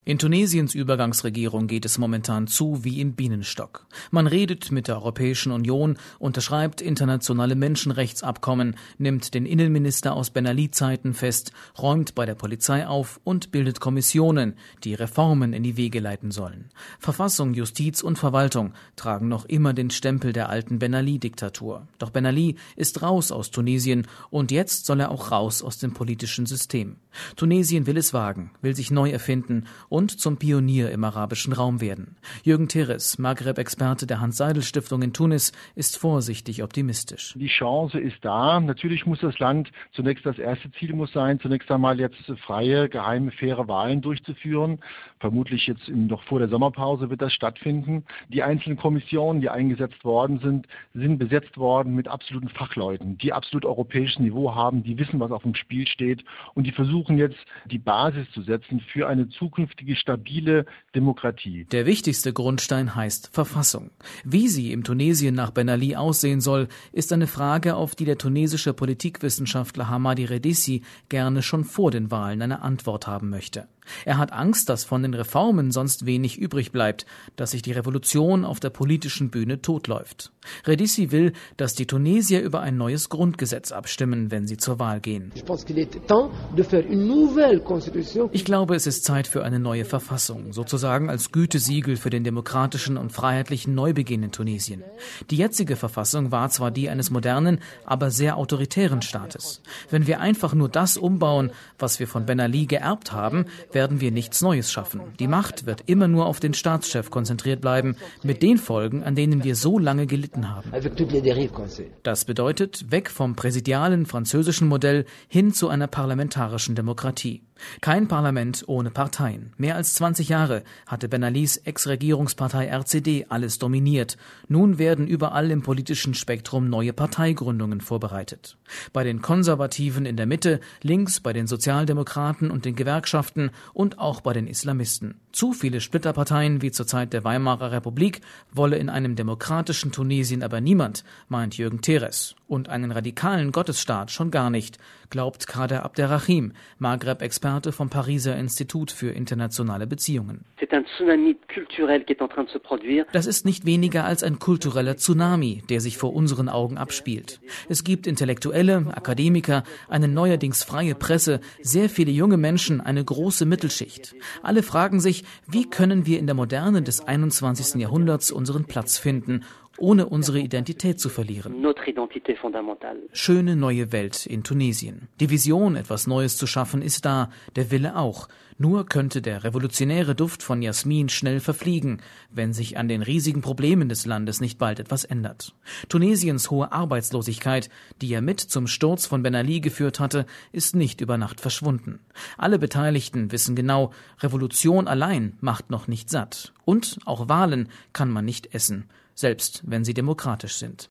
In Tunesiens Übergangsregierung geht es momentan zu wie im Bienenstock. Man redet mit der Europäischen Union, unterschreibt internationale Menschenrechtsabkommen, nimmt den Innenminister aus Ben Ali-Zeiten fest, räumt bei der Polizei auf und bildet Kommissionen, die Reformen in die Wege leiten sollen. Verfassung, Justiz und Verwaltung tragen noch immer den Stempel der alten Ben Ali-Diktatur. Doch Ben Ali ist raus aus Tunesien und jetzt soll er auch raus aus dem politischen System. Tunesien will es wagen, will sich neu erfinden und zum Pionier im arabischen Raum werden. Jürgen Teres, Maghreb-Experte der Hans-Seidel-Stiftung in Tunis, ist vorsichtig optimistisch. Die Chance ist da. Natürlich muss das Land das erste Ziel muss sein, zunächst einmal jetzt freie, geheime, faire Wahlen durchzuführen. Vermutlich jetzt noch vor der Sommerpause wird das stattfinden. Die einzelnen Kommissionen, die eingesetzt worden sind besetzt worden mit absoluten Fachleuten, die absolut europäisches Niveau haben, die wissen, was auf dem Spiel steht und die versuchen jetzt die Basis zu setzen für eine zukünftige stabile Demokratie. Der wichtigste Grundstein heißt Verfassung. Wie sie im Tunesien nach Ben Ali aussehen soll, ist eine Frage, auf die der tunesische Politikwissenschaftler Hamadi Redissi gerne schon vor den Wahlen eine Antwort haben möchte. Er hat Angst, dass von den Reformen sonst wenig übrig bleibt, dass sich die Revolution auf der politischen Bühne totläuft. Redissi will, dass die Tunesier über ein neues Grundgesetz abstimmen, wenn sie zur Wahl gehen. Ich glaube, es ist Zeit für eine neue Verfassung, sozusagen als Gütesiegel für den demokratischen und freiheitlichen Neubeginn in Tunesien. Die jetzige Verfassung war zwar die eines modernen, aber sehr autoritären Staates. Wenn wir einfach nur das umbauen, was wir von Ben Ali geerbt haben, werden wir nichts Neues schaffen. Die Macht wird immer nur auf den Staatschef konzentriert bleiben, mit den Folgen, an denen wir so lange gelitten haben. Das bedeutet, weg vom präsidialen französischen Modell hin zu einer parlamentarischen Demokratie. Kein Parlament ohne Parteien. Mehr als 20 Jahre hatte Ben Alis Ex-Regierungspartei RCD alles dominiert. Nun werden überall im politischen Spektrum neue Parteigründungen vorbereitet. Bei den Konservativen in der Mitte, links bei den Sozialdemokraten und den Gewerkschaften und auch bei den Islamisten. Zu viele Splitterparteien wie zur Zeit der Weimarer Republik wolle in einem demokratischen Tunesien aber niemand, meint Jürgen Teres. Und einen radikalen Gottesstaat schon gar nicht, glaubt Kader Abderrahim, Maghreb-Experte vom Pariser Institut für internationale Beziehungen. Das ist nicht weniger als ein kultureller Tsunami, der sich vor unseren Augen abspielt. Es gibt Intellektuelle, Akademiker, eine neuerdings freie Presse, sehr viele junge Menschen, eine große Mittelschicht. Alle fragen sich, wie können wir in der Moderne des 21. Jahrhunderts unseren Platz finden, ohne unsere Identität zu verlieren. Schöne neue Welt in Tunesien. Die Vision, etwas Neues zu schaffen, ist da, der Wille auch. Nur könnte der revolutionäre Duft von Jasmin schnell verfliegen, wenn sich an den riesigen Problemen des Landes nicht bald etwas ändert. Tunesiens hohe Arbeitslosigkeit, die ja mit zum Sturz von Ben Ali geführt hatte, ist nicht über Nacht verschwunden. Alle Beteiligten wissen genau, Revolution allein macht noch nicht satt. Und auch Wahlen kann man nicht essen, selbst wenn sie demokratisch sind.